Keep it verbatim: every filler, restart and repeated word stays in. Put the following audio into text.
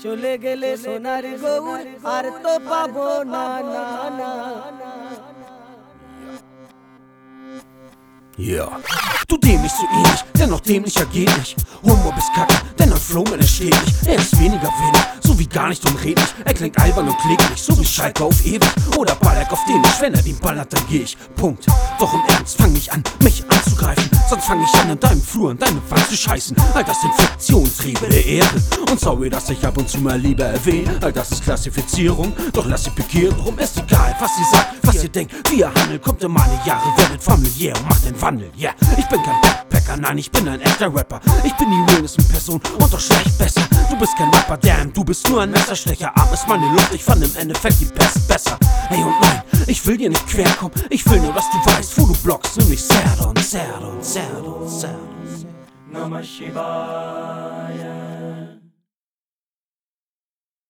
চলে গেলে সোনার গৌর আর তো পাবো না না না। Ja, du dämlich so ähnlich, dennoch dämlicher geht nicht. Humor bis Kacke, denn ein Flow, man ist stetig. Er ist weniger wenig, so wie gar nicht unredlich. Er klingt albern und kläglich, so wie Schalke auf ewig. Oder Ballack auf den ich, wenn er den ballert, dann geh ich. Punkt. Doch im Ernst, fang nicht an, mich anzugreifen. Sonst fang ich an, in deinem Flur in deine Wand zu scheißen. All das sind Fiktionstriebe der Erde. Und sorry, dass ich ab und zu mal lieber erwähne. All das ist Klassifizierung, doch lass sie bekehren. Drum ist egal, was ihr sagt, was ihr denkt. Wie ihr handelt, kommt in meine Jahre, werdet familiär und macht den Wandel, yeah. Ich bin kein Backpacker, nein, ich bin ein echter Rapper. Ich bin die realsten Person und doch schlecht besser. Du bist kein Rapper, damn, du bist nur ein Messerstecher. Arm ist meine Luft, ich fand im Endeffekt die Pest besser. Hey und nein, ich will dir nicht querkommen. Ich will nur, dass du weißt, wo du blockst. Nämlich Serdon, Serdon, Serdon, Serdon. Namah Shivaya.